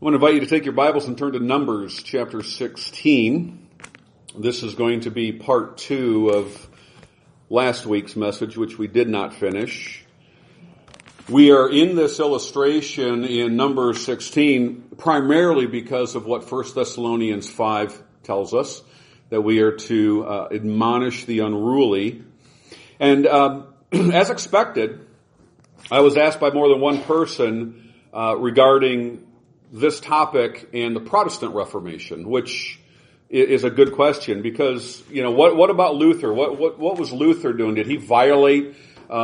I want to invite you to take your Bibles and turn to Numbers chapter 16. This is going to be part 2 of last week's message, which we did not finish. We are in this illustration in Numbers 16 primarily because of what 1 Thessalonians 5 tells us, that we are to admonish the unruly. And as expected, I was asked by more than one person regarding this topic and the Protestant Reformation, which is a good question because, what about Luther? What was Luther doing? Did he violate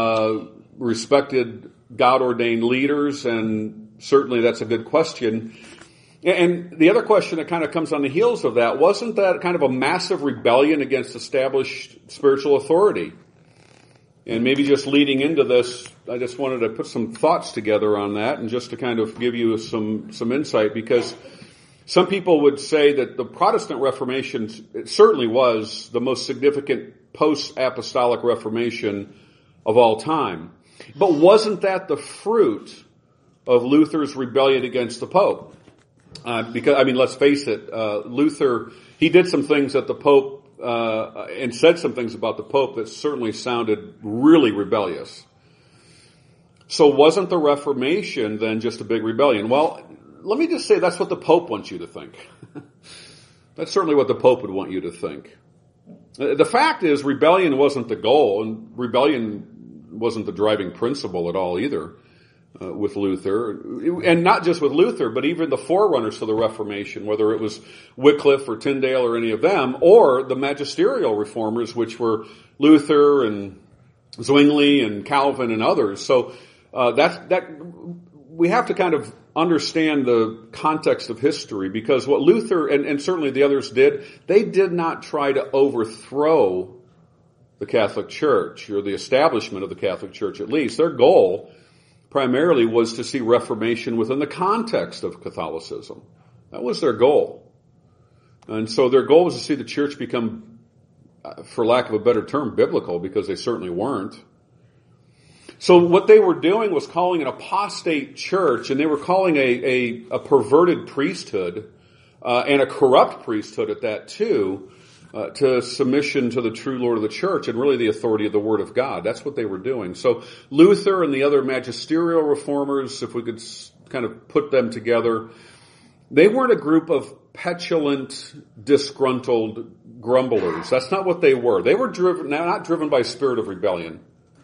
respected God-ordained leaders? And certainly that's a good question. And the other question that kind of comes on the heels of that, wasn't that kind of a massive rebellion against established spiritual authority? And maybe just leading into this, I just wanted to put some thoughts together on that and just to kind of give you some insight, because some people would say that the Protestant Reformation, it certainly was the most significant post-apostolic Reformation of all time. But wasn't that the fruit of Luther's rebellion against the Pope? Let's face it, Luther, he did some things that the Pope and said some things about the Pope that certainly sounded really rebellious. So wasn't the Reformation then just a big rebellion? Well, let me just say that's what the Pope wants you to think. That's certainly what the Pope would want you to think. The fact is, rebellion wasn't the goal, and rebellion wasn't the driving principle at all either with Luther. And not just with Luther, but even the forerunners to the Reformation, whether it was Wycliffe or Tyndale or any of them, or the magisterial reformers, which were Luther and Zwingli and Calvin and others. So that we have to kind of understand the context of history, because what Luther and certainly the others did, they did not try to overthrow the Catholic Church, or the establishment of the Catholic Church at least. Their goal primarily was to see Reformation within the context of Catholicism. That was their goal. And so their goal was to see the church become, for lack of a better term, biblical, because they certainly weren't. So what they were doing was calling an apostate church, and they were calling a perverted priesthood, and a corrupt priesthood at that too, to submission to the true Lord of the church and really the authority of the Word of God. That's what they were doing. So Luther and the other magisterial reformers, if we could kind of put them together, they weren't a group of petulant, disgruntled grumblers. That's not what they were. They were not driven by a spirit of rebellion.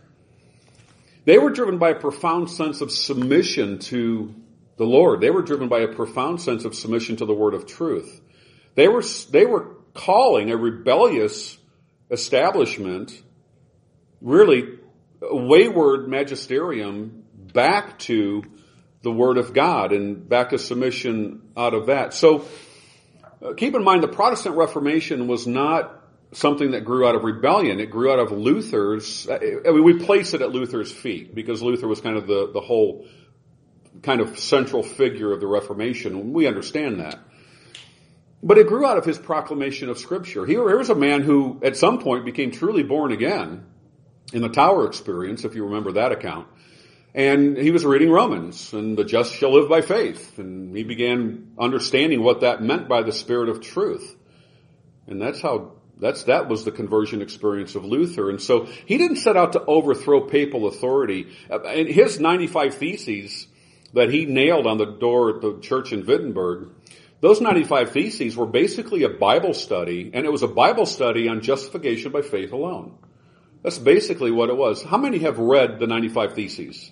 They were driven by a profound sense of submission to the Lord. They were driven by a profound sense of submission to the Word of truth. They were calling a rebellious establishment, really a wayward magisterium, back to the Word of God and back to submission out of that. So keep in mind, the Protestant Reformation was not something that grew out of rebellion. It grew out of Luther's, we place it at Luther's feet because Luther was kind of the whole kind of central figure of the Reformation. We understand that. But it grew out of his proclamation of Scripture. Here was a man who at some point became truly born again in the Tower experience, if you remember that account. And he was reading Romans, and the just shall live by faith. And he began understanding what that meant by the Spirit of truth. And that was the conversion experience of Luther. And so he didn't set out to overthrow papal authority. And his 95 Theses that he nailed on the door at the church in Wittenberg, those 95 Theses were basically a Bible study, and it was a Bible study on justification by faith alone. That's basically what it was. How many have read the 95 Theses?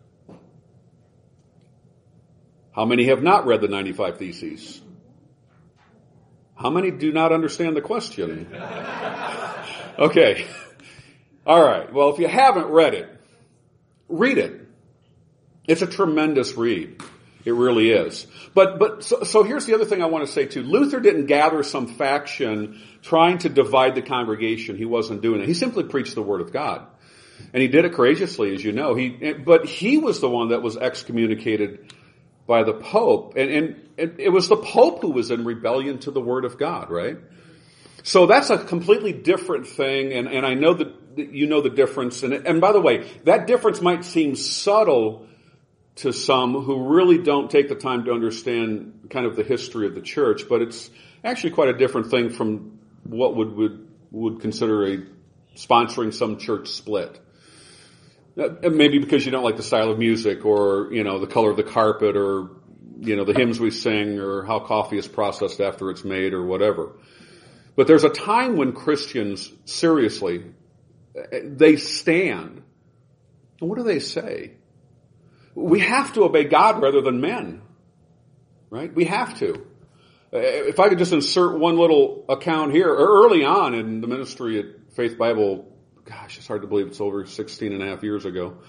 How many have not read the 95 Theses? How many do not understand the question? Okay. All right. Well, if you haven't read it, read it. It's a tremendous read. It really is. So here's the other thing I want to say too. Luther didn't gather some faction trying to divide the congregation. He wasn't doing it. He simply preached the Word of God. And he did it courageously, as you know. But he was the one that was excommunicated by the Pope. And it was the Pope who was in rebellion to the Word of God, right? So that's a completely different thing. And I know that you know the difference. And by the way, that difference might seem subtle to some who really don't take the time to understand kind of the history of the church, but it's actually quite a different thing from what would consider sponsoring some church split. Maybe because you don't like the style of music, or, the color of the carpet, or, the hymns we sing, or how coffee is processed after it's made, or whatever. But there's a time when Christians, seriously, they stand. And what do they say? We have to obey God rather than men. Right? We have to. If I could just insert one little account here. Early on in the ministry at Faith Bible, gosh, it's hard to believe it's over 16 and a half years ago.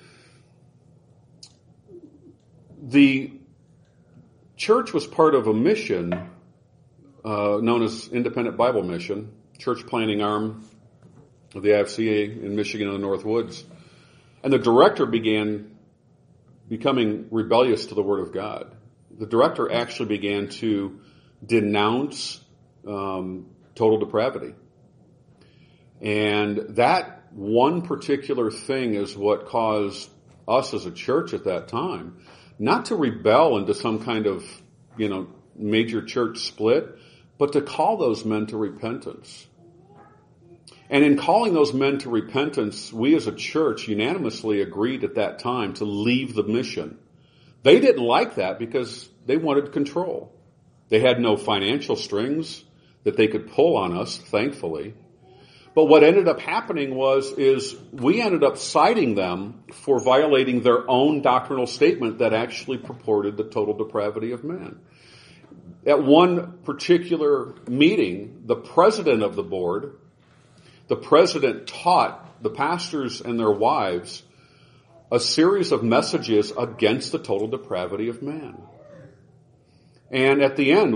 The church was part of a mission known as Independent Bible Mission, church planting arm of the IFCA in Michigan in the North Woods. And the director began becoming rebellious to the Word of God. The director actually began to denounce total depravity. And that one particular thing is what caused us as a church at that time not to rebel into some kind of, major church split, but to call those men to repentance. And in calling those men to repentance, we as a church unanimously agreed at that time to leave the mission. They didn't like that because they wanted control. They had no financial strings that they could pull on us, thankfully. But what ended up happening is we ended up citing them for violating their own doctrinal statement that actually purported the total depravity of man. At one particular meeting, the president of the board, the president taught the pastors and their wives a series of messages against the total depravity of man. And at the end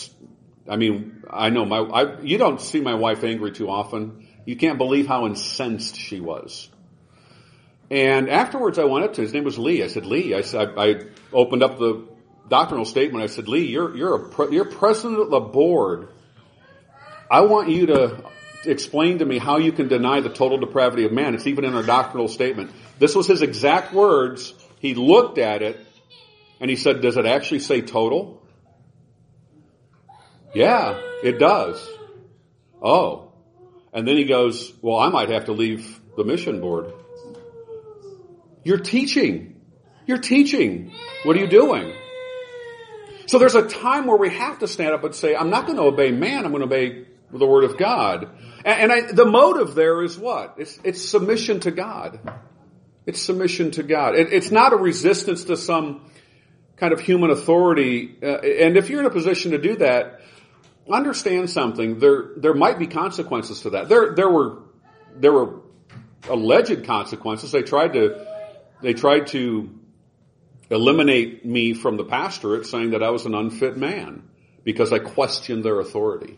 I know you don't see my wife angry too often. You can't believe how incensed she was. And afterwards I went up to his name was Lee. I said, Lee, I opened up the doctrinal statement. I said, Lee, you're president of the board. I want you to explain to me how you can deny the total depravity of man. It's even in our doctrinal statement. This was his exact words. He looked at it and he said, does it actually say total? Yeah, it does. Oh. And then he goes, well, I might have to leave the mission board. You're teaching. What are you doing? So there's a time where we have to stand up and say, I'm not going to obey man, I'm going to obey the Word of God. And the motive there is what? It's submission to God. It's submission to God. It's not a resistance to some kind of human authority. And if you're in a position to do that, understand something. There might be consequences to that. There were alleged consequences. They tried to eliminate me from the pastorate, saying that I was an unfit man because I questioned their authority.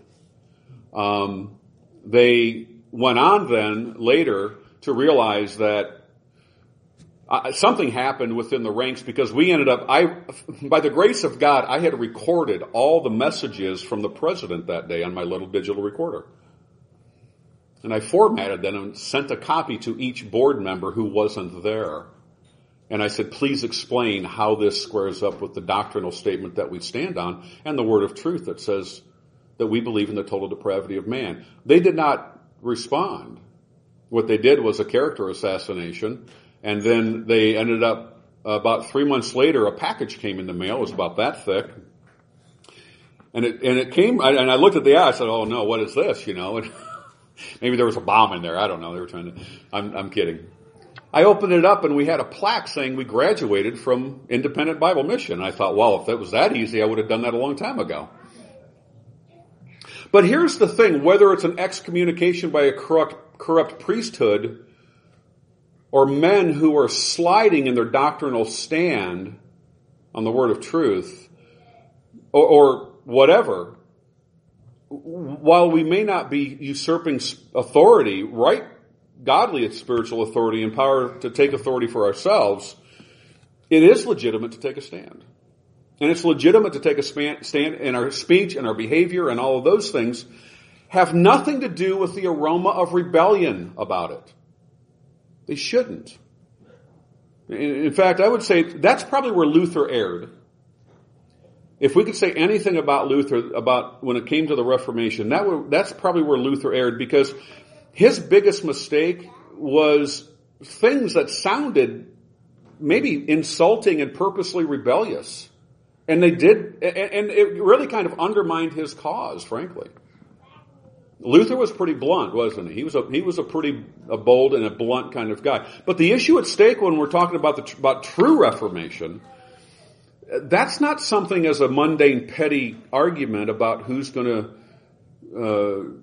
They went on then later to realize that something happened within the ranks, because we ended up, by the grace of God, I had recorded all the messages from the president that day on my little digital recorder. And I formatted them and sent a copy to each board member who wasn't there. And I said, please explain how this squares up with the doctrinal statement that we stand on and the word of truth that says that we believe in the total depravity of man. They did not respond. What they did was a character assassination. And then they ended up, about 3 months later, a package came in the mail. It was about that thick. And it came, and I looked at the eye, I said, oh no, what is this, And maybe there was a bomb in there. I don't know. They were trying to, I'm kidding. I opened it up and we had a plaque saying we graduated from Independent Bible Mission. I thought, well, if that was that easy, I would have done that a long time ago. But here's the thing, whether it's an excommunication by a corrupt priesthood or men who are sliding in their doctrinal stand on the word of truth, or whatever, while we may not be usurping authority, right, godly spiritual authority and power to take authority for ourselves, it is legitimate to take a stand. And it's legitimate to take a stand in our speech and our behavior, and all of those things have nothing to do with the aroma of rebellion about it. They shouldn't. In fact, I would say that's probably where Luther erred. If we could say anything about Luther, about when it came to the Reformation, that's probably where Luther erred, because his biggest mistake was things that sounded maybe insulting and purposely rebellious. And they did, and it really kind of undermined his cause, frankly. Luther was pretty blunt, wasn't he? He was a pretty bold and a blunt kind of guy. But the issue at stake when we're talking about true Reformation, that's not something as a mundane, petty argument about who's going to,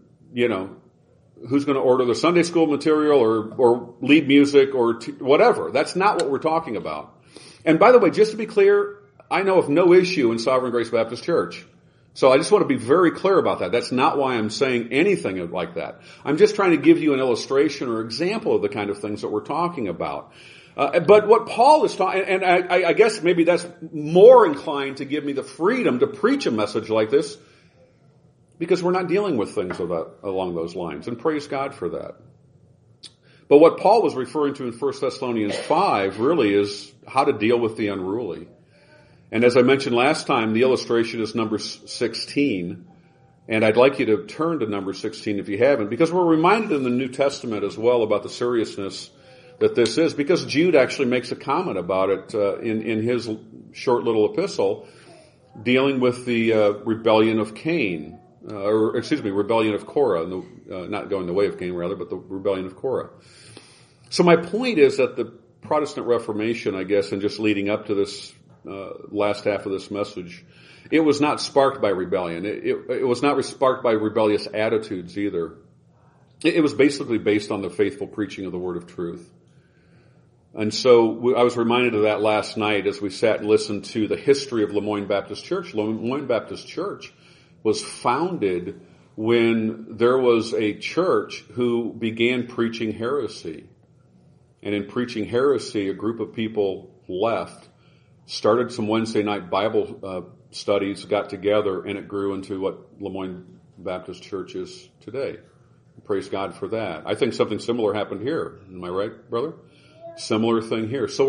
who's going to order the Sunday school material or lead music or whatever. That's not what we're talking about. And by the way, just to be clear, I know of no issue in Sovereign Grace Baptist Church. So I just want to be very clear about that. That's not why I'm saying anything like that. I'm just trying to give you an illustration or example of the kind of things that we're talking about. But what Paul is talking, and I guess maybe that's more inclined to give me the freedom to preach a message like this, because we're not dealing with things along those lines, and praise God for that. But what Paul was referring to in 1 Thessalonians 5 really is how to deal with the unruly. And as I mentioned last time, the illustration is number 16. And I'd like you to turn to number 16 if you haven't, because we're reminded in the New Testament as well about the seriousness that this is, because Jude actually makes a comment about it in his short little epistle dealing with the rebellion of Cain, rebellion of Korah, not going the way of Cain rather, but the rebellion of Korah. So my point is that the Protestant Reformation, I guess, and just leading up to this last half of this message, it was not sparked by rebellion. It was not sparked by rebellious attitudes either. It was basically based on the faithful preaching of the word of truth. And so I was reminded of that last night as we sat and listened to the history of Lemoyne Baptist Church. Lemoyne Baptist Church was founded when there was a church who began preaching heresy. And in preaching heresy, a group of people left, started some Wednesday night Bible studies, got together, and it grew into what Lemoyne Baptist Church is today. Praise God for that. I think something similar happened here. Am I right, brother? Similar thing here. So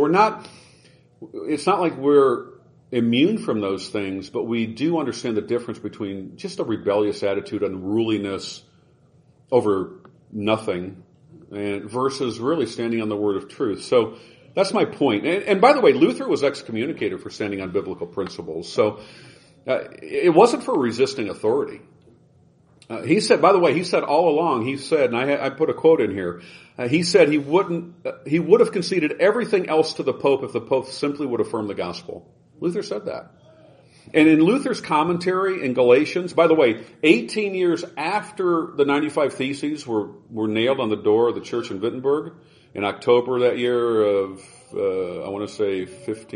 it's not like we're immune from those things, but we do understand the difference between just a rebellious attitude, unruliness over nothing, and versus really standing on the word of truth. So that's my point. And by the way, Luther was excommunicated for standing on biblical principles. So it wasn't for resisting authority. He said all along, and I put a quote in here, he said he would have conceded everything else to the Pope if the Pope simply would affirm the gospel. Luther said that. And in Luther's commentary in Galatians, by the way, 18 years after the 95 Theses were nailed on the door of the church in Wittenberg, in October that year of, I want to say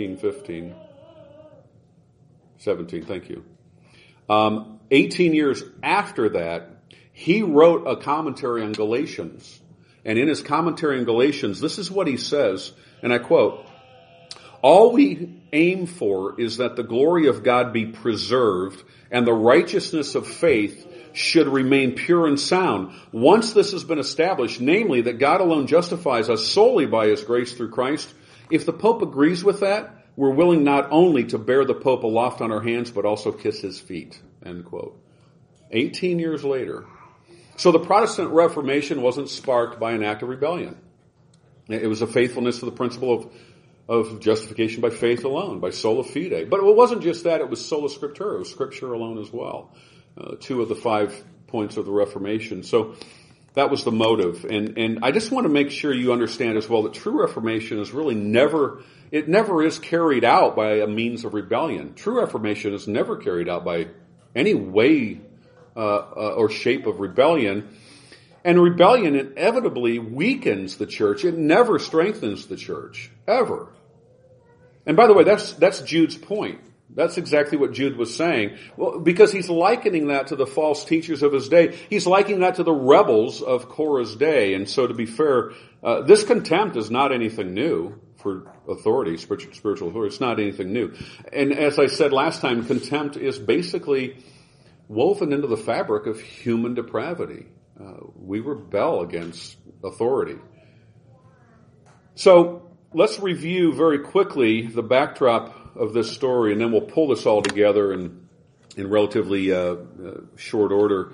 17, thank you. 18 years after that, he wrote a commentary on Galatians. And in his commentary on Galatians, this is what he says, and I quote, "All we aim for is that the glory of God be preserved and the righteousness of faith should remain pure and sound. Once this has been established, namely that God alone justifies us solely by his grace through Christ, if the Pope agrees with that, we're willing not only to bear the Pope aloft on our hands, but also kiss his feet." End quote. 18 years later. So the Protestant Reformation wasn't sparked by an act of rebellion. It was a faithfulness to the principle of justification by faith alone, by sola fide. But it wasn't just that, it was sola scriptura, it was scripture alone as well. 2 of the 5 points of the Reformation. So that was the motive. And I just want to make sure you understand as well that true Reformation is really never is carried out by a means of rebellion. True Reformation is never carried out by any way or shape of rebellion. And rebellion inevitably weakens the church. It never strengthens the church, ever. And by the way, that's Jude's point. That's exactly what Jude was saying. Well, because he's likening that to the false teachers of his day. He's likening that to the rebels of Korah's day. And so to be fair, this contempt is not anything new for authority, spiritual authority. It's not anything new. And as I said last time, contempt is basically woven into the fabric of human depravity. We rebel against authority. So let's review very quickly the backdrop of this story, and then we'll pull this all together in relatively short order.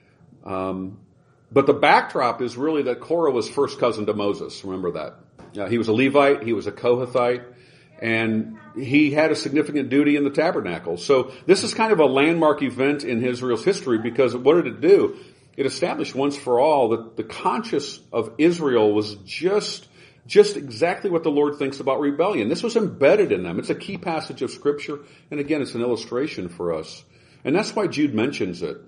But the backdrop is really that Korah was first cousin to Moses. Remember that. He was a Levite, he was a Kohathite, and he had a significant duty in the tabernacle. So this is kind of a landmark event in Israel's history, because what did it do? It established once for all that the conscience of Israel was just exactly what the Lord thinks about rebellion. This was embedded in them. It's a key passage of Scripture, and again, it's an illustration for us. And that's why Jude mentions it.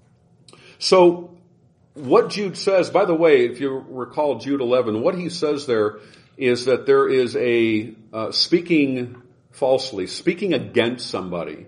So, what Jude says, by the way, if you recall Jude 11, what he says there is that there is a speaking falsely, speaking against somebody.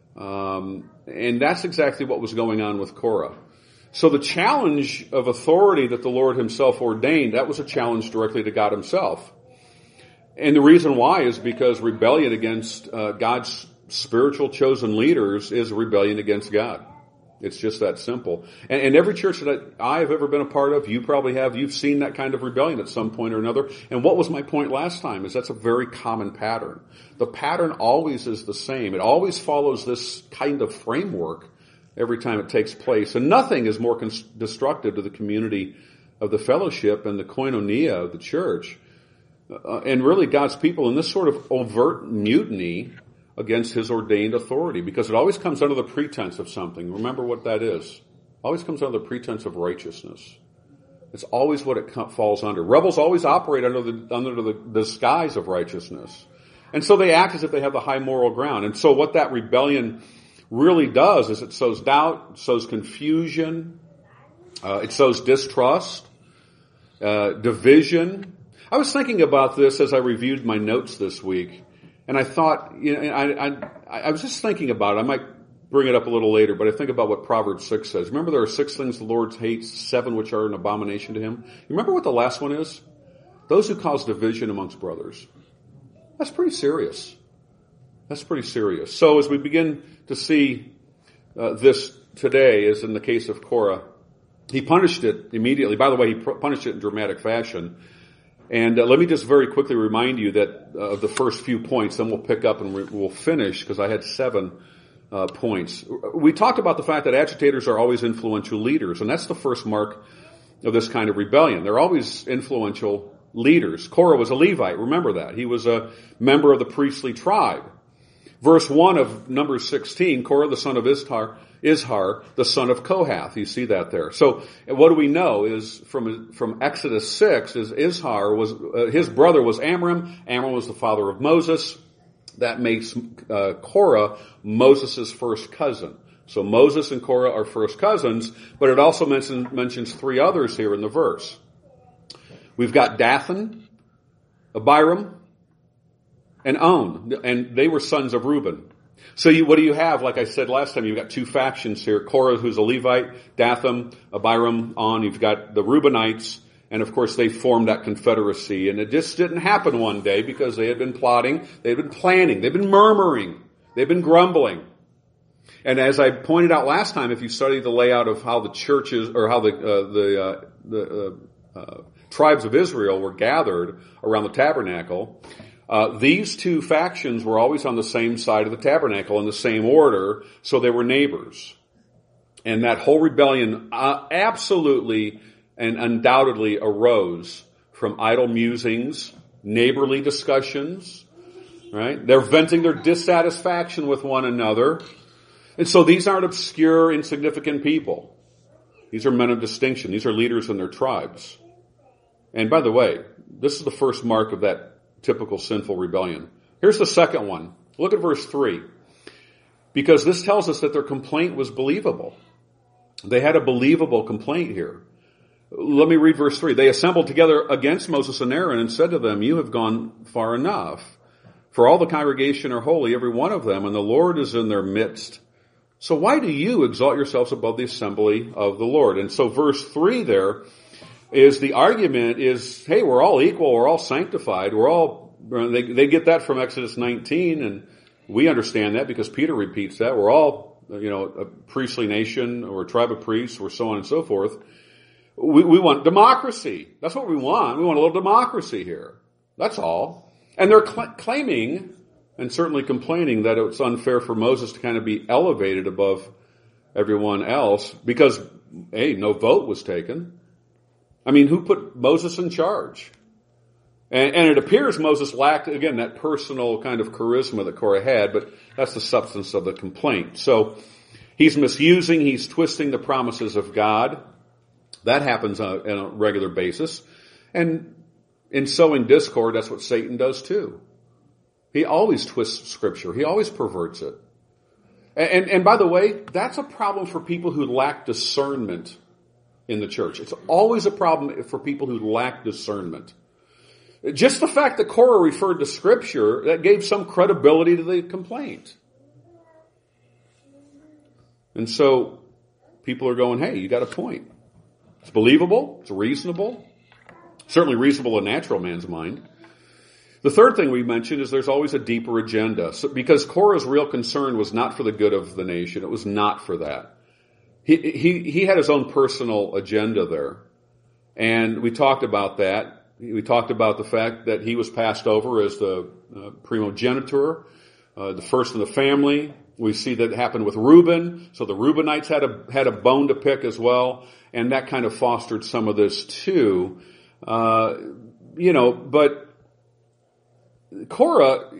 And that's exactly what was going on with Korah. So the challenge of authority that the Lord himself ordained, that was a challenge directly to God himself. And the reason why is because rebellion against God's spiritual chosen leaders is a rebellion against God. It's just that simple. And every church that I have ever been a part of, you probably have, you've seen that kind of rebellion at some point or another. And what was my point last time is that's a very common pattern. The pattern always is the same. It always follows this kind of framework every time it takes place. And nothing is more destructive to the community of the fellowship and the koinonia of the church. And really God's people in this sort of overt mutiny against his ordained authority, because it always comes under the pretense of something. Remember what that is. Always comes under the pretense of righteousness. It's always what it falls under. Rebels always operate under the disguise of righteousness. And so they act as if they have the high moral ground. And so what that rebellion really does is it sows doubt, it sows confusion, it sows distrust, division. I was thinking about this as I reviewed my notes this week. And I thought, I was just thinking about it. I might bring it up a little later, but I think about what Proverbs 6 says. Remember, there are 6 things the Lord hates, 7 which are an abomination to him. You remember what the last one is? Those who cause division amongst brothers. That's pretty serious. That's pretty serious. So as we begin to see this today, as in the case of Korah, he punished it immediately. By the way, he punished it in dramatic fashion. And let me just very quickly remind you that of the first few points, then we'll pick up and we'll finish, because I had 7 points. We talked about the fact that agitators are always influential leaders, and that's the first mark of this kind of rebellion. They're always influential leaders. Korah was a Levite, remember that. He was a member of the priestly tribe. Verse 1 of Numbers 16, Korah the son of Izhar, the son of Kohath. You see that there. So what do we know is from Exodus 6 is Izhar was, his brother was Amram. Amram was the father of Moses. That makes Korah Moses' first cousin. So Moses and Korah are first cousins, but it also mentions 3 others here in the verse. We've got Dathan, Abiram, and On, and they were sons of Reuben. So what do you have? Like I said last time, you've got 2 factions here. Korah, who's a Levite, Dathan, Abiram, On. You've got the Reubenites, and of course they formed that confederacy. And it just didn't happen one day, because they had been plotting, they had been planning, they've been murmuring, they've been grumbling. And as I pointed out last time, if you study the layout of how the churches, or how the tribes of Israel were gathered around the tabernacle, these 2 factions were always on the same side of the tabernacle in the same order, so they were neighbors. And that whole rebellion absolutely and undoubtedly arose from idle musings, neighborly discussions, right? They're venting their dissatisfaction with one another. And so these aren't obscure, insignificant people. These are men of distinction. These are leaders in their tribes. And by the way, this is the first mark of that typical sinful rebellion. Here's the second one. Look at verse 3. Because this tells us that their complaint was believable. They had a believable complaint here. Let me read verse 3. They assembled together against Moses and Aaron and said to them, "You have gone far enough. For all the congregation are holy, every one of them, and the Lord is in their midst. So why do you exalt yourselves above the assembly of the Lord?" And so verse 3 there is the argument is, hey, we're all equal, we're all sanctified, they get that from Exodus 19, and we understand that because Peter repeats that. We're all, a priestly nation, or a tribe of priests, or so on and so forth. We want democracy. That's what we want. We want a little democracy here. That's all. And they're claiming, and certainly complaining, that it's unfair for Moses to kind of be elevated above everyone else because, hey, no vote was taken. I mean, who put Moses in charge? And it appears Moses lacked, again, that personal kind of charisma that Korah had, but that's the substance of the complaint. So he's misusing, he's twisting the promises of God. That happens on a regular basis. And in sowing discord, that's what Satan does too. He always twists Scripture. He always perverts it. And by the way, that's a problem for people who lack discernment in the church. It's always a problem for people who lack discernment. Just the fact that Korah referred to Scripture, that gave some credibility to the complaint. And so people are going, hey, you got a point. It's believable. It's reasonable. Certainly reasonable in natural man's mind. The third thing we mentioned is there's always a deeper agenda. So, because Korah's real concern was not for the good of the nation. It was not for that. He had his own personal agenda there. And we talked about that. We talked about the fact that he was passed over as the primogenitor, the first in the family. We see that happen with Reuben. So the Reubenites had a bone to pick as well. And that kind of fostered some of this too. But Korah,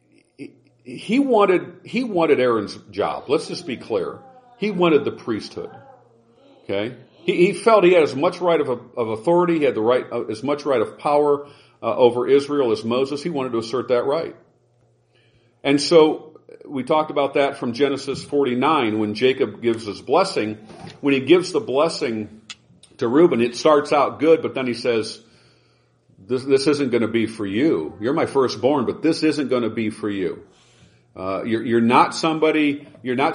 he wanted Aaron's job. Let's just be clear. He wanted the priesthood. Okay? He felt he had as much right of authority, he had the right, as much right of power over Israel as Moses. He wanted to assert that right. And so we talked about that from Genesis 49 when Jacob gives his blessing. When he gives the blessing to Reuben, it starts out good, but then he says, this isn't going to be for you. You're my firstborn, but this isn't going to be for you. You're not somebody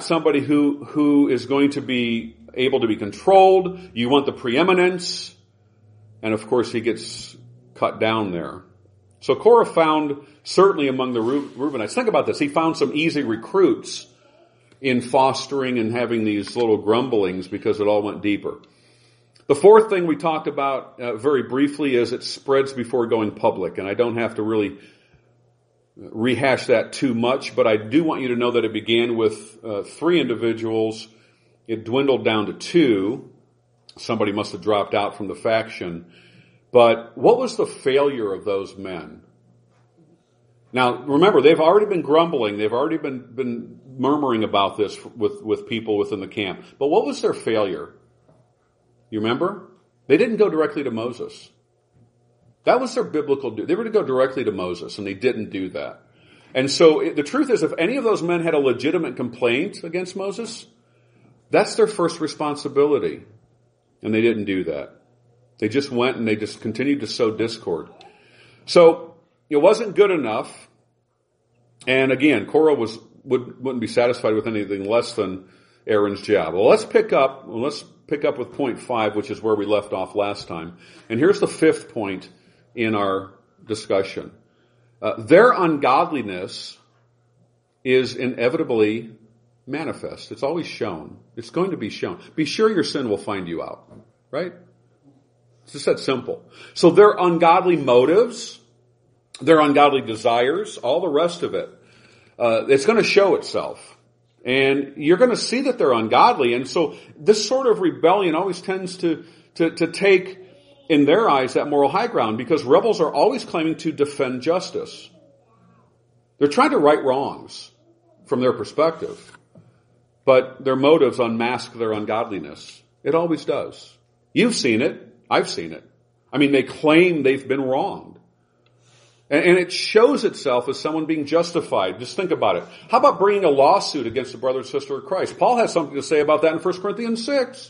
who is going to be able to be controlled. You want the preeminence. And of course he gets cut down there. So Korah found, certainly among the Reubenites, think about this, he found some easy recruits in fostering and having these little grumblings because it all went deeper. The fourth thing we talked about very briefly is it spreads before going public. And I don't have to really rehash that too much, but I do want you to know that it began with 3 individuals. It dwindled down to 2. Somebody must have dropped out from the faction. But what was the failure of those men? Now, remember, they've already been grumbling. They've already been murmuring about this with people within the camp. But what was their failure? You remember? They didn't go directly to Moses. That was their biblical duty. They were to go directly to Moses, and they didn't do that. And so the truth is, if any of those men had a legitimate complaint against Moses, that's their first responsibility. And they didn't do that. They just went and they just continued to sow discord. So it wasn't good enough. And again, Korah wouldn't be satisfied with anything less than Aaron's job. Well, let's pick up with point 5, which is where we left off last time. And here's the 5th point in our discussion. Their ungodliness is inevitably manifest. It's always shown. It's going to be shown. Be sure your sin will find you out. Right? It's just that simple. So their ungodly motives, their ungodly desires, all the rest of it, it's going to show itself. And you're going to see that they're ungodly. And so this sort of rebellion always tends to take, in their eyes, that moral high ground, because rebels are always claiming to defend justice. They're trying to right wrongs from their perspective. But their motives unmask their ungodliness. It always does. You've seen it. I've seen it. I mean, they claim they've been wronged. And it shows itself as someone being justified. Just think about it. How about bringing a lawsuit against a brother or sister of Christ? Paul has something to say about that in 1 Corinthians 6.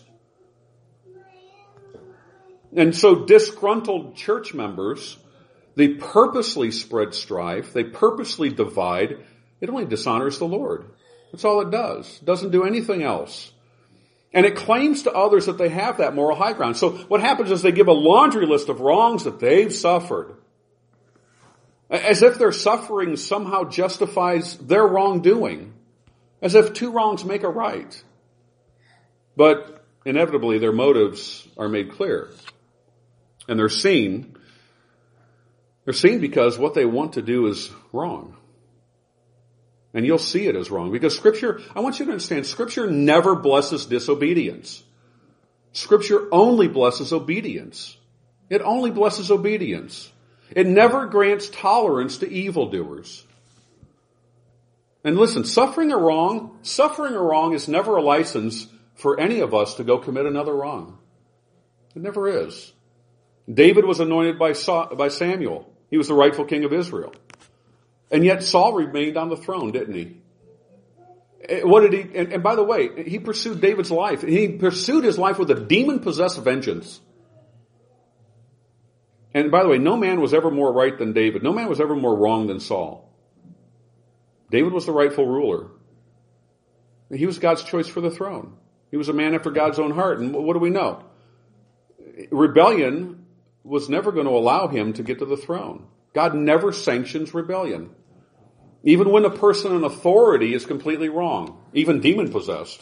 And so disgruntled church members, they purposely spread strife. They purposely divide. It only dishonors the Lord. That's all it does. It doesn't do anything else. And it claims to others that they have that moral high ground. So what happens is they give a laundry list of wrongs that they've suffered, as if their suffering somehow justifies their wrongdoing, as if 2 wrongs make a right. But inevitably their motives are made clear, and they're seen They're seen because what they want to do is wrong. And you'll see it as wrong. Because Scripture, I want you to understand, Scripture never blesses disobedience. Scripture only blesses obedience. It only blesses obedience. It never grants tolerance to evildoers. And listen, suffering a wrong is never a license for any of us to go commit another wrong. It never is. David was anointed by Samuel. He was the rightful king of Israel. And yet Saul remained on the throne, didn't he? What did he, and by the way, he pursued David's life. He pursued his life with a demon-possessed vengeance. And by the way, no man was ever more right than David. No man was ever more wrong than Saul. David was the rightful ruler. He was God's choice for the throne. He was a man after God's own heart. And what do we know? Rebellion was never going to allow him to get to the throne. God never sanctions rebellion. Even when a person in authority is completely wrong, even demon-possessed.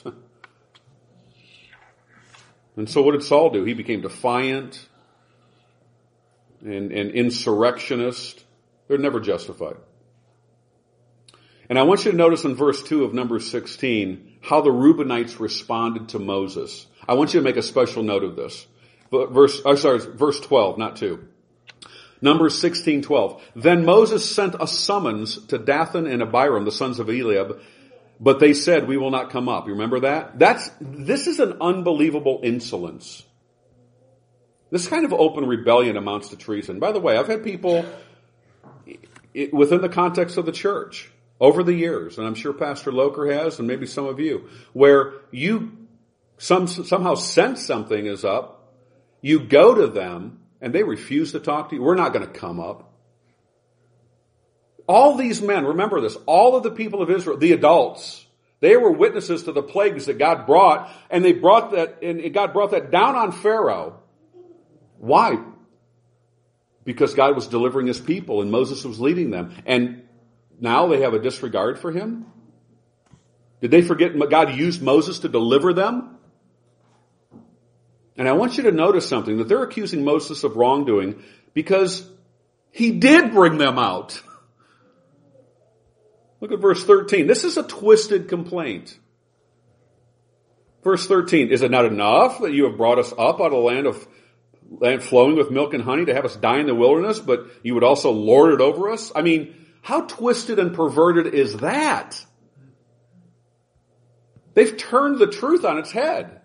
And so what did Saul do? He became defiant and insurrectionist. They're never justified. And I want you to notice in verse 2 of Numbers 16 how the Reubenites responded to Moses. I want you to make a special note of this. Verse 12, not 2. Numbers 16:12. Then Moses sent a summons to Dathan and Abiram, the sons of Eliab, but they said, "We will not come up." You remember that? This is an unbelievable insolence. This kind of open rebellion amounts to treason. By the way, I've had people within the context of the church over the years, and I'm sure Pastor Loker has, and maybe some of you, where you somehow sense something is up, you go to them, and they refuse to talk to you. We're not going to come up. All these men, remember this, all of the people of Israel, the adults, they were witnesses to the plagues that God brought, and God brought that down on Pharaoh. Why? Because God was delivering his people, and Moses was leading them. And now they have a disregard for him? Did they forget God used Moses to deliver them? And I want you to notice something, that they're accusing Moses of wrongdoing because he did bring them out. Look at verse 13. This is a twisted complaint. Verse 13, is it not enough that you have brought us up out of land flowing with milk and honey to have us die in the wilderness, but you would also lord it over us? I mean, how twisted and perverted is that? They've turned the truth on its head.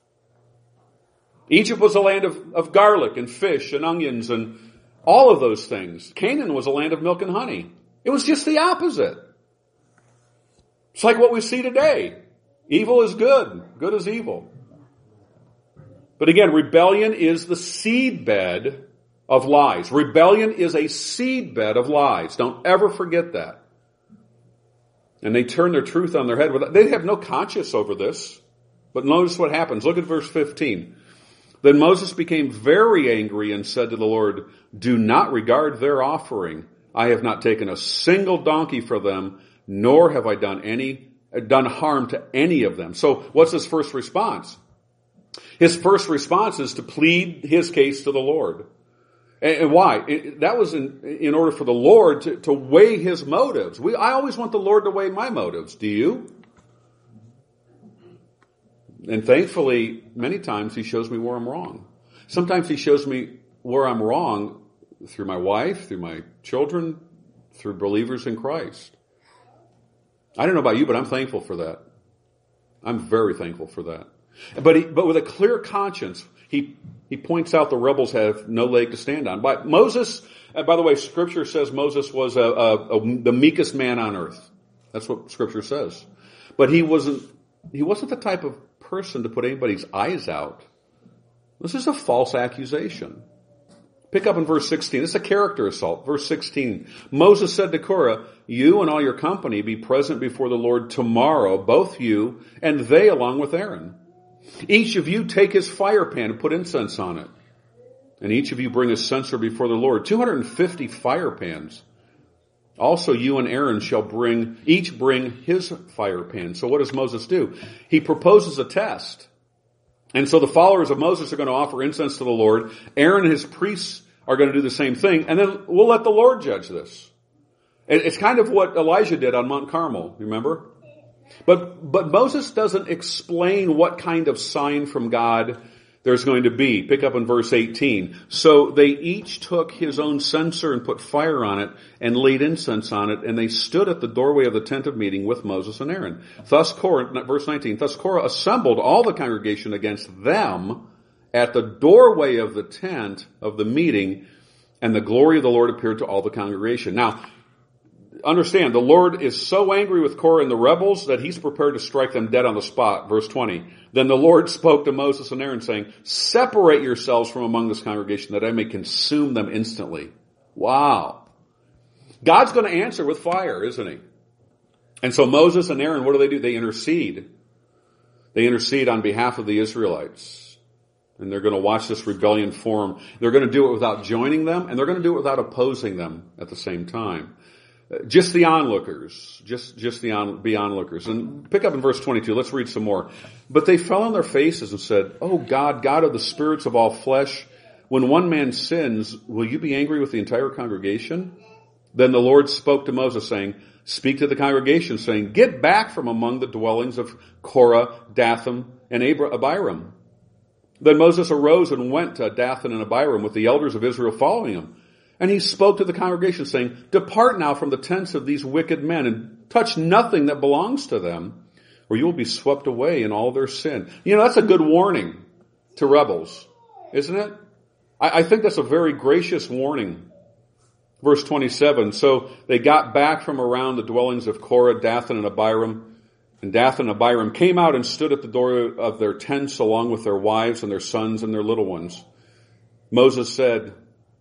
Egypt was a land of garlic and fish and onions and all of those things. Canaan was a land of milk and honey. It was just the opposite. It's like what we see today. Evil is good. Good is evil. But again, rebellion is the seedbed of lies. Rebellion is a seedbed of lies. Don't ever forget that. And they turn their truth on their head. They have no conscience over this. But notice what happens. Look at verse 15. Then Moses became very angry and said to the Lord, "Do not regard their offering. I have not taken a single donkey for them, nor have I done harm to any of them." So what's his first response? His first response is to plead his case to the Lord. And why? That was in order for the Lord to weigh his motives. I always want the Lord to weigh my motives. Do you? And thankfully, many times he shows me where I'm wrong. Sometimes he shows me where I'm wrong through my wife, through my children, through believers in Christ. I don't know about you, but I'm thankful for that. I'm very thankful for that. But with a clear conscience, he points out the rebels have no leg to stand on. But Moses, by the way, Scripture says Moses was the meekest man on earth. That's what Scripture says. But he wasn't the type of person to put anybody's eyes out. This is a false accusation. Pick up in verse 16. This is a character assault. Verse 16. Moses said to Korah, "You and all your company be present before the Lord tomorrow, both you and they along with Aaron. Each of you take his fire pan and put incense on it. And each of you bring a censer before the Lord, 250 fire pans. Also you and Aaron shall each bring his fire pan." So what does Moses do? He proposes a test. And so the followers of Moses are going to offer incense to the Lord. Aaron and his priests are going to do the same thing, and then we'll let the Lord judge this. It's kind of what Elijah did on Mount Carmel, remember? But Moses doesn't explain what kind of sign from God there's going to be. Pick up in verse 18. So they each took his own censer and put fire on it and laid incense on it, and they stood at the doorway of the tent of meeting with Moses and Aaron. Thus Korah, verse 19, thus Korah assembled all the congregation against them at the doorway of the tent of the meeting, and the glory of the Lord appeared to all the congregation. Now, understand, the Lord is so angry with Korah and the rebels that he's prepared to strike them dead on the spot. Verse 20. Then the Lord spoke to Moses and Aaron, saying, separate yourselves from among this congregation, that I may consume them instantly. Wow. God's going to answer with fire, isn't he? And so Moses and Aaron, what do? They intercede. They intercede on behalf of the Israelites. And they're going to watch this rebellion form. They're going to do it without joining them, and they're going to do it without opposing them at the same time. Just the onlookers. Be onlookers. And pick up in verse 22. Let's read some more. But they fell on their faces and said, O God, God of the spirits of all flesh, when one man sins, will you be angry with the entire congregation? Then the Lord spoke to Moses, saying, speak to the congregation, saying, get back from among the dwellings of Korah, Dathan, and Abiram. Then Moses arose and went to Dathan and Abiram with the elders of Israel following him. And he spoke to the congregation, saying, depart now from the tents of these wicked men and touch nothing that belongs to them, or you will be swept away in all their sin. You know, that's a good warning to rebels, isn't it? I think that's a very gracious warning. Verse 27, so they got back from around the dwellings of Korah, Dathan, and Abiram. And Dathan and Abiram came out and stood at the door of their tents along with their wives and their sons and their little ones. Moses said,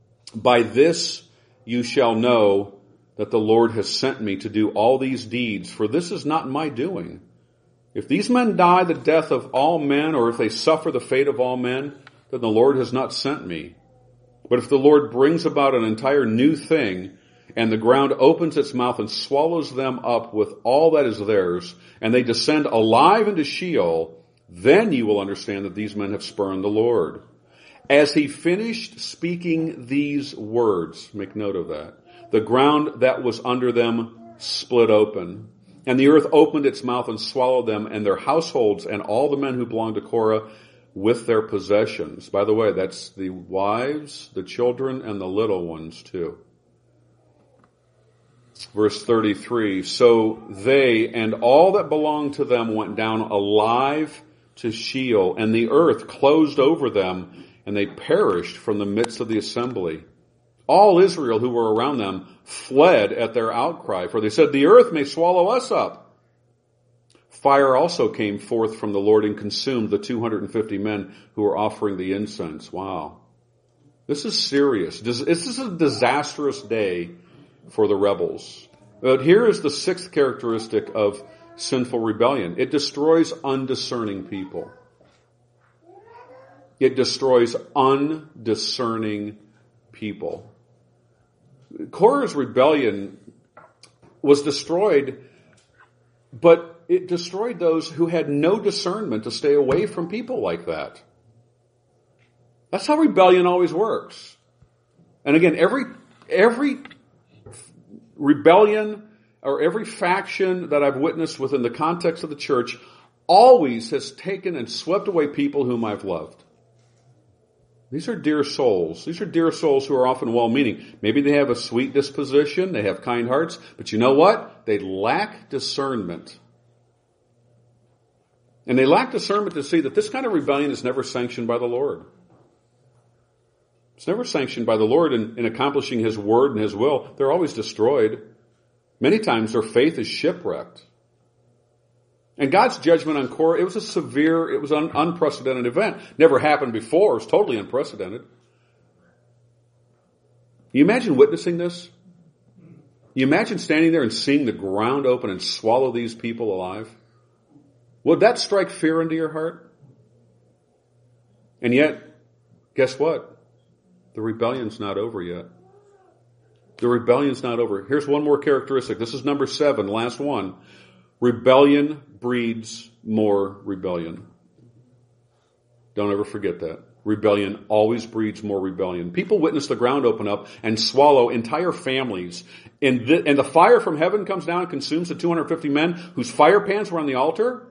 by this you shall know that the Lord has sent me to do all these deeds, for this is not my doing. If these men die the death of all men, or if they suffer the fate of all men, then the Lord has not sent me. But if the Lord brings about an entire new thing, and the ground opens its mouth and swallows them up with all that is theirs, and they descend alive into Sheol, then you will understand that these men have spurned the Lord. As he finished speaking these words, make note of that, the ground that was under them split open, and the earth opened its mouth and swallowed them and their households and all the men who belonged to Korah with their possessions. By the way, that's the wives, the children, and the little ones too. Verse 33, so they and all that belonged to them went down alive to Sheol, and the earth closed over them, and they perished from the midst of the assembly. All Israel who were around them fled at their outcry, for they said, the earth may swallow us up. Fire also came forth from the Lord and consumed the 250 men who were offering the incense. Wow. This is serious. This is a disastrous day for the rebels. But here is the sixth characteristic of sinful rebellion. It destroys undiscerning people. It destroys undiscerning people. Korah's rebellion was destroyed, but it destroyed those who had no discernment to stay away from people like that. That's how rebellion always works. And again, every rebellion or every faction that I've witnessed within the context of the church always has taken and swept away people whom I've loved. These are dear souls. These are dear souls who are often well-meaning. Maybe they have a sweet disposition, they have kind hearts, but you know what? They lack discernment. And they lack discernment to see that this kind of rebellion is never sanctioned by the Lord. It's never sanctioned by the Lord in accomplishing His word and His will. They're always destroyed. Many times their faith is shipwrecked. And God's judgment on Korah, it was an unprecedented event. Never happened before. It was totally unprecedented. You imagine witnessing this? You imagine standing there and seeing the ground open and swallow these people alive? Would that strike fear into your heart? And yet, guess what? The rebellion's not over yet. The rebellion's not over. Here's one more characteristic. This is number 7, last one. Rebellion breeds more rebellion. Don't ever forget that. rebellion always breeds more rebellion. People witness the ground open up and swallow entire families. And the fire from heaven comes down and consumes the 250 men whose fire pans were on the altar.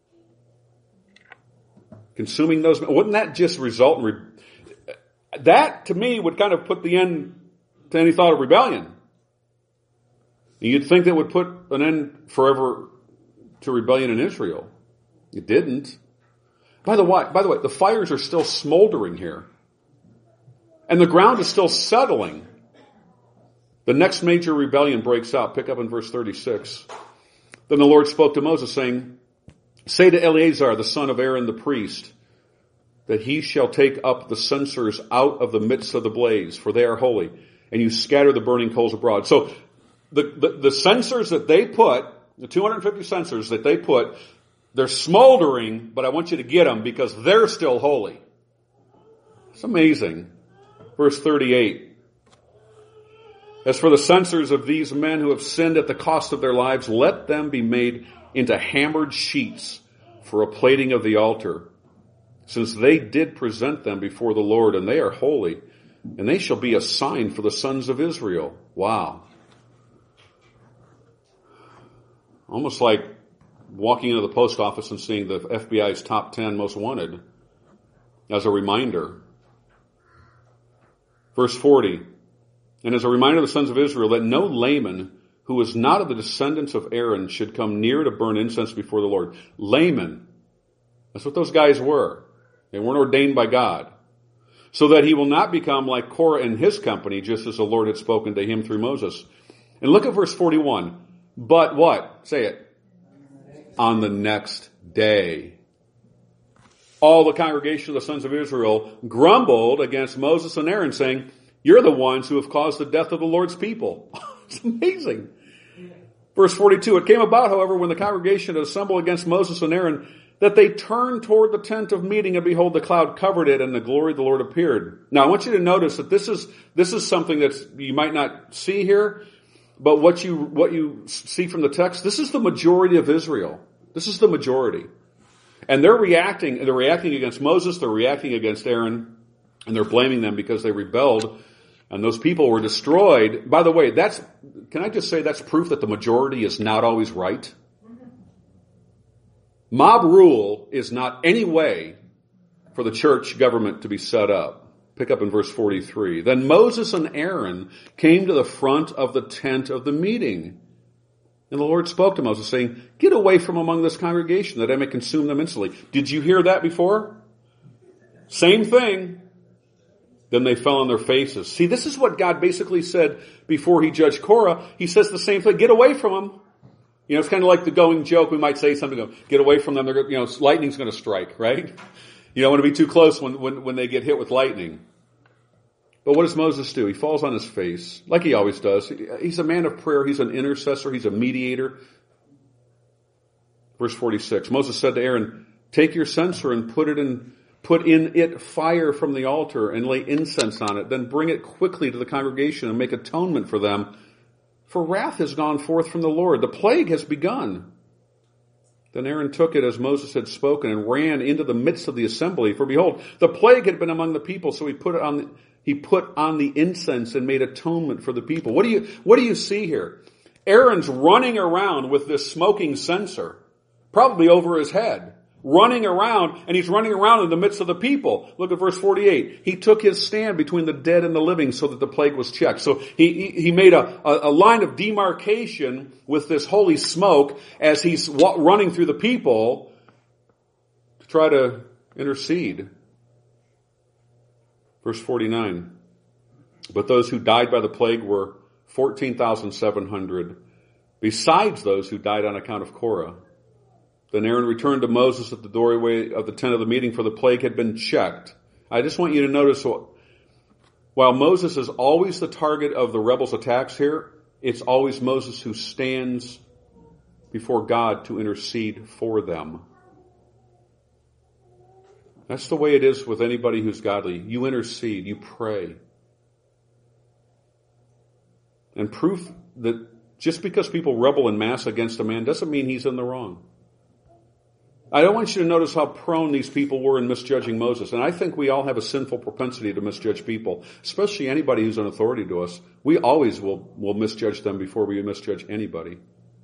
Consuming those men. Wouldn't that just result in... that, to me, would kind of put the end to any thought of rebellion. You'd think that would put an end forever to rebellion in Israel. It didn't. By the way, the fires are still smoldering here. And the ground is still settling. The next major rebellion breaks out. Pick up in verse 36. Then the Lord spoke to Moses, saying, say to Eleazar, the son of Aaron the priest, that he shall take up the censers out of the midst of the blaze, for they are holy, and you scatter the burning coals abroad. So the censers that they put, the 250 censers that they put, they're smoldering, but I want you to get them because they're still holy. It's amazing. Verse 38. As for the censers of these men who have sinned at the cost of their lives, let them be made into hammered sheets for a plating of the altar, since they did present them before the Lord, and they are holy, and they shall be a sign for the sons of Israel. Wow. Almost like walking into the post office and seeing the FBI's top 10 most wanted as a reminder. Verse 40, and as a reminder of the sons of Israel, that no layman who is not of the descendants of Aaron should come near to burn incense before the Lord. Layman, that's what those guys were. They weren't ordained by God. So that he will not become like Korah and his company, just as the Lord had spoken to him through Moses. And look at verse 41. But what? Say it. On the next day, all the congregation of the sons of Israel grumbled against Moses and Aaron, saying, you're the ones who have caused the death of the Lord's people. It's amazing. Verse 42, it came about, however, when the congregation had assembled against Moses and Aaron, that they turned toward the tent of meeting, and behold, the cloud covered it, and the glory of the Lord appeared. Now, I want you to notice that this is something that you might not see here, but what you see from the text, this is the majority of Israel. This is the majority. And they're reacting against Moses, they're reacting against Aaron, and they're blaming them because they rebelled, and those people were destroyed. By the way, can I just say that's proof that the majority is not always right? Mob rule is not any way for the church government to be set up. Pick up in verse 43. Then Moses and Aaron came to the front of the tent of the meeting. And the Lord spoke to Moses, saying, get away from among this congregation, that I may consume them instantly. Did you hear that before? Same thing. Then they fell on their faces. See, this is what God basically said before he judged Korah. He says the same thing. Get away from them. You know, it's kind of like the going joke. We might say something, get away from them. They're, lightning's going to strike, right? You don't want to be too close when they get hit with lightning. But what does Moses do? He falls on his face, like he always does. He's a man of prayer. He's an intercessor. He's a mediator. Verse 46, Moses said to Aaron, take your censer and put in it fire from the altar and lay incense on it. Then bring it quickly to the congregation and make atonement for them. For wrath has gone forth from the Lord. The plague has begun. Then Aaron took it as Moses had spoken and ran into the midst of the assembly. For behold, the plague had been among the people, so he put on the incense and made atonement for the people. What do you see here? Aaron's running around with this smoking censer, probably over his head, running around, and he's running around in the midst of the people. Look at verse 48. He took his stand between the dead and the living so that the plague was checked. So he made a line of demarcation with this holy smoke as he's running through the people to try to intercede. Verse 49. But those who died by the plague were 14,700, besides those who died on account of Korah. Then Aaron returned to Moses at the doorway of the tent of the meeting, for the plague had been checked. I just want you to notice, while Moses is always the target of the rebels' attacks here, it's always Moses who stands before God to intercede for them. That's the way it is with anybody who's godly. You intercede, you pray. And proof that just because people rebel en masse against a man doesn't mean he's in the wrong. I don't want you to notice how prone these people were in misjudging Moses. And I think we all have a sinful propensity to misjudge people, especially anybody who's an authority to us. We always will misjudge them before we misjudge anybody.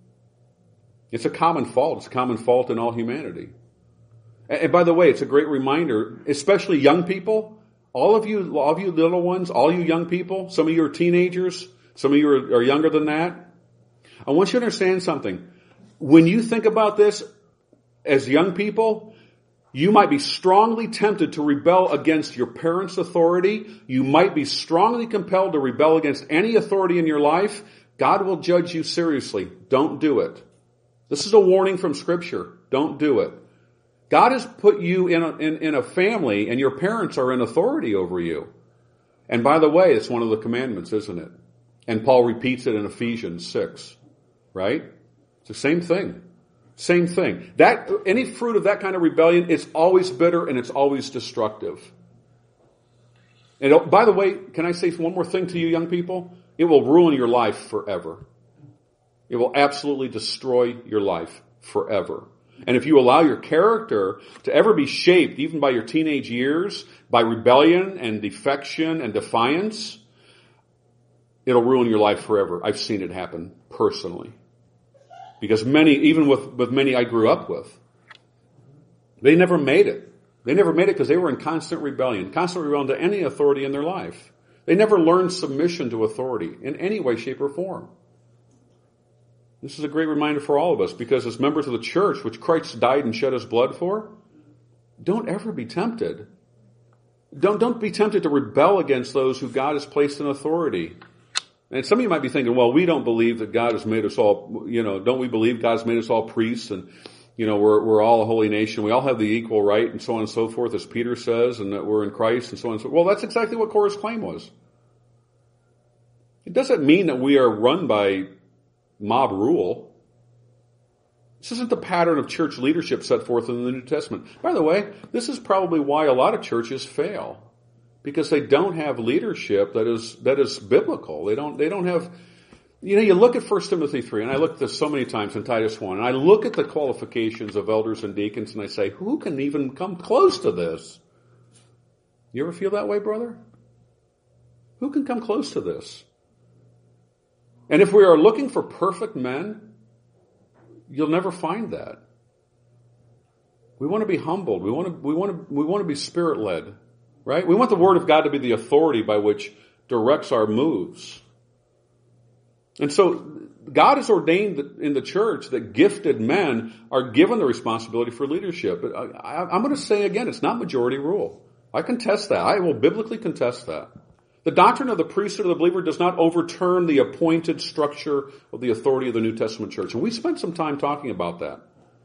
It's a common fault. It's a common fault in all humanity. And by the way, it's a great reminder, especially young people, all of you little ones, all you young people, some of you are teenagers, some of you are younger than that. I want you to understand something. When you think about this, as young people, you might be strongly tempted to rebel against your parents' authority. You might be strongly compelled to rebel against any authority in your life. God will judge you seriously. Don't do it. This is a warning from Scripture. Don't do it. God has put you in a family, and your parents are in authority over you. And by the way, it's one of the commandments, isn't it? And Paul repeats it in Ephesians 6, right? It's the same thing. Same thing. Any fruit of that kind of rebellion is always bitter and it's always destructive. And by the way, can I say one more thing to you young people? It will ruin your life forever. It will absolutely destroy your life forever. And if you allow your character to ever be shaped, even by your teenage years, by rebellion and defection and defiance, it'll ruin your life forever. I've seen it happen personally. Because even with many I grew up with, they never made it. They never made it because they were in constant rebellion to any authority in their life. They never learned submission to authority in any way, shape, or form. This is a great reminder for all of us, because as members of the church, which Christ died and shed his blood for, don't ever be tempted. Don't be tempted to rebel against those who God has placed in authority. And some of you might be thinking, well, we don't believe that God has made us all, don't we believe God's made us all priests and, we're all a holy nation. We all have the equal right and so on and so forth, as Peter says, and that we're in Christ and so on and so forth. Well, that's exactly what Korah's claim was. It doesn't mean that we are run by mob rule. This isn't the pattern of church leadership set forth in the New Testament. By the way, this is probably why a lot of churches fail. Because they don't have leadership that is biblical. They don't have, you look at 1 Timothy 3, and I looked at this so many times in Titus 1, and I look at the qualifications of elders and deacons, and I say, who can even come close to this? You ever feel that way, brother? Who can come close to this? And if we are looking for perfect men, you'll never find that. We want to be humbled. We want to be spirit-led. Right? We want the Word of God to be the authority by which directs our moves. And so God has ordained in the church that gifted men are given the responsibility for leadership. But I'm going to say again, it's not majority rule. I contest that. I will biblically contest that. The doctrine of the priesthood of the believer does not overturn the appointed structure of the authority of the New Testament church. And we spent some time talking about that.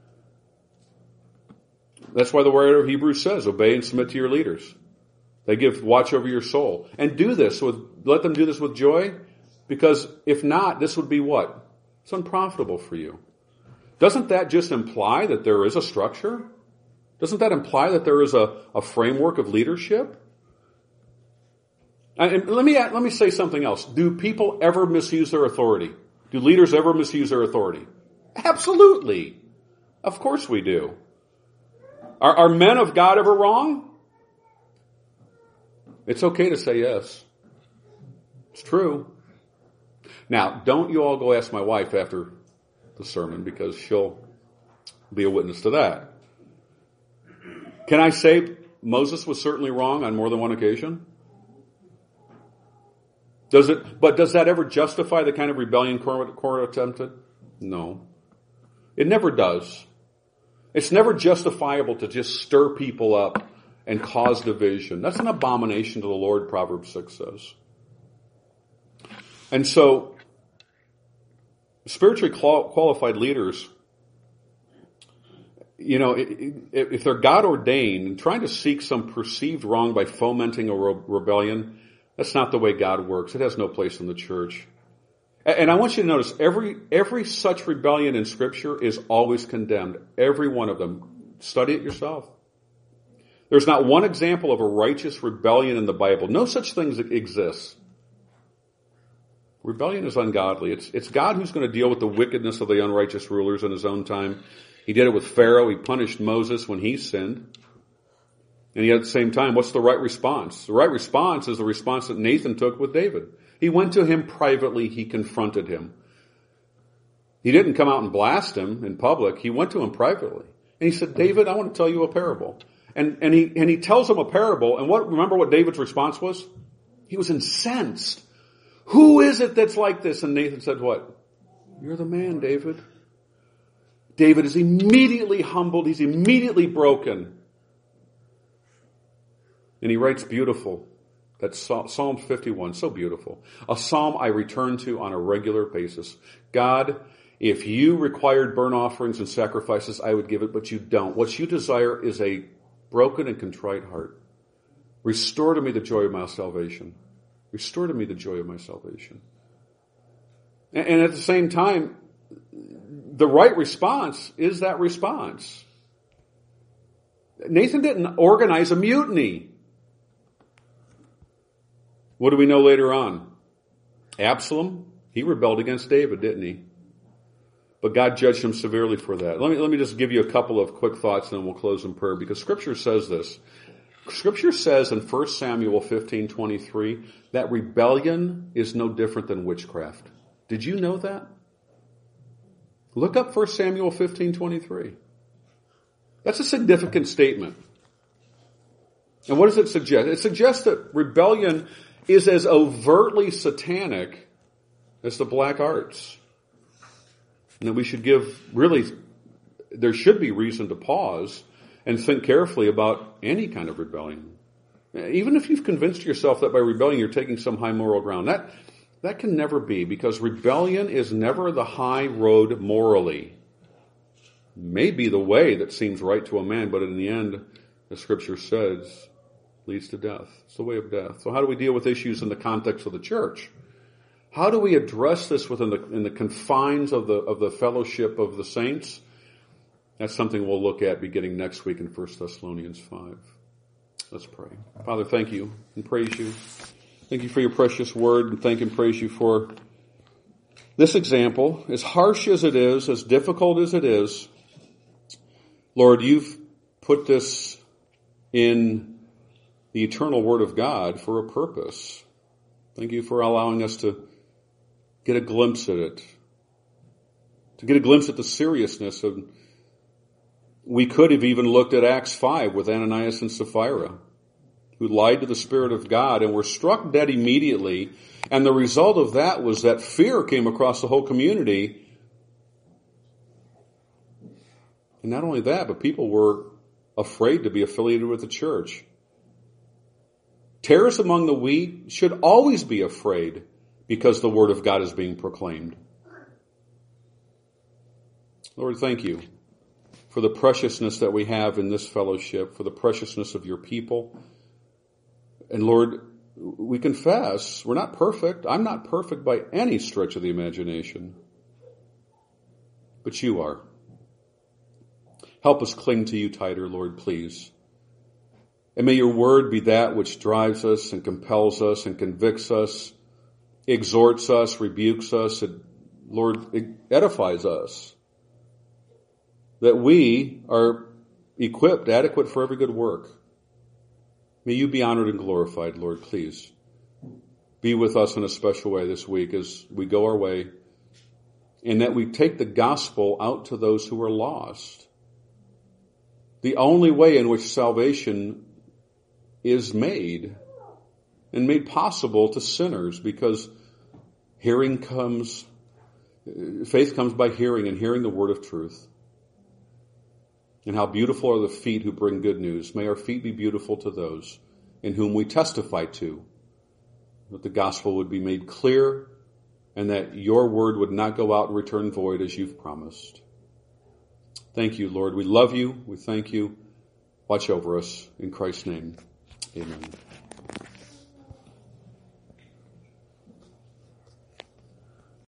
That's why the writer of Hebrews says, obey and submit to your leaders. They give watch over your soul. And let them do this with joy, because if not, this would be what? It's unprofitable for you. Doesn't that just imply that there is a structure? Doesn't that imply that there is a framework of leadership? And let me say something else. Do people ever misuse their authority? Do leaders ever misuse their authority? Absolutely. Of course we do. Are men of God ever wrong? It's okay to say yes. It's true. Now, don't you all go ask my wife after the sermon, because she'll be a witness to that. Can I say Moses was certainly wrong on more than one occasion? But does that ever justify the kind of rebellion Korah attempted? No. It never does. It's never justifiable to just stir people up and cause division. That's an abomination to the Lord, Proverbs 6 says. And so, spiritually qualified leaders, if they're God ordained and trying to seek some perceived wrong by fomenting a rebellion, that's not the way God works. It has no place in the church. And I want you to notice, every such rebellion in Scripture is always condemned. Every one of them. Study it yourself. There's not one example of a righteous rebellion in the Bible. No such thing exists. Rebellion is ungodly. It's God who's going to deal with the wickedness of the unrighteous rulers in his own time. He did it with Pharaoh. He punished Moses when he sinned. And yet at the same time, what's the right response? The right response is the response that Nathan took with David. He went to him privately. He confronted him. He didn't come out and blast him in public. He went to him privately. And he said, David, I want to tell you a parable. And he tells him a parable. And remember what David's response was? He was incensed. Who is it that's like this? And Nathan said what? You're the man, David. David is immediately humbled. He's immediately broken. And he writes beautiful. That's Psalm 51, so beautiful. A psalm I return to on a regular basis. God, if you required burnt offerings and sacrifices, I would give it, but you don't. What you desire is a broken and contrite heart. Restore to me the joy of my salvation. Restore to me the joy of my salvation. And at the same time, the right response is that response. Nathan didn't organize a mutiny. What do we know later on? Absalom, he rebelled against David, didn't he? But God judged him severely for that. Let me just give you a couple of quick thoughts and then we'll close in prayer, because Scripture says this. Scripture says in 1 Samuel 15:23 that rebellion is no different than witchcraft. Did you know that? Look up 1 Samuel 15:23. That's a significant statement. And what does it suggest? It suggests that rebellion is as overtly satanic as the black arts. And that we should there should be reason to pause and think carefully about any kind of rebellion. Even if you've convinced yourself that by rebelling you're taking some high moral ground, that can never be, because rebellion is never the high road morally. Maybe the way that seems right to a man, but in the end, as Scripture says, leads to death. It's the way of death. So how do we deal with issues in the context of the church? How do we address this in the confines of the fellowship of the saints? That's something we'll look at beginning next week in 1 Thessalonians 5. Let's pray. Father, thank you and praise you. Thank you for your precious word, and thank and praise you for this example. As harsh as it is, as difficult as it is, Lord, you've put this in the eternal Word of God for a purpose. Thank you for allowing us to get a glimpse at it, to get a glimpse at the seriousness of. We could have even looked at Acts 5 with Ananias and Sapphira, who lied to the Spirit of God and were struck dead immediately. And the result of that was that fear came across the whole community. And not only that, but people were afraid to be affiliated with the church. Tares among the wheat should always be afraid because the Word of God is being proclaimed. Lord, thank you for the preciousness that we have in this fellowship, for the preciousness of your people. And Lord, we confess we're not perfect. I'm not perfect by any stretch of the imagination. But you are. Help us cling to you tighter, Lord, please. And may your word be that which drives us and compels us and convicts us, exhorts us, rebukes us, and, Lord, it edifies us. That we are equipped, adequate for every good work. May you be honored and glorified, Lord, please. Be with us in a special way this week as we go our way, and that we take the gospel out to those who are lost. The only way in which salvation is made, and made possible to sinners, because faith comes by hearing, and hearing the word of truth. And how beautiful are the feet who bring good news. May our feet be beautiful to those in whom we testify to, that the gospel would be made clear, and that your word would not go out and return void as you've promised. Thank you, Lord. We love you. We thank you. Watch over us. In Christ's name, amen.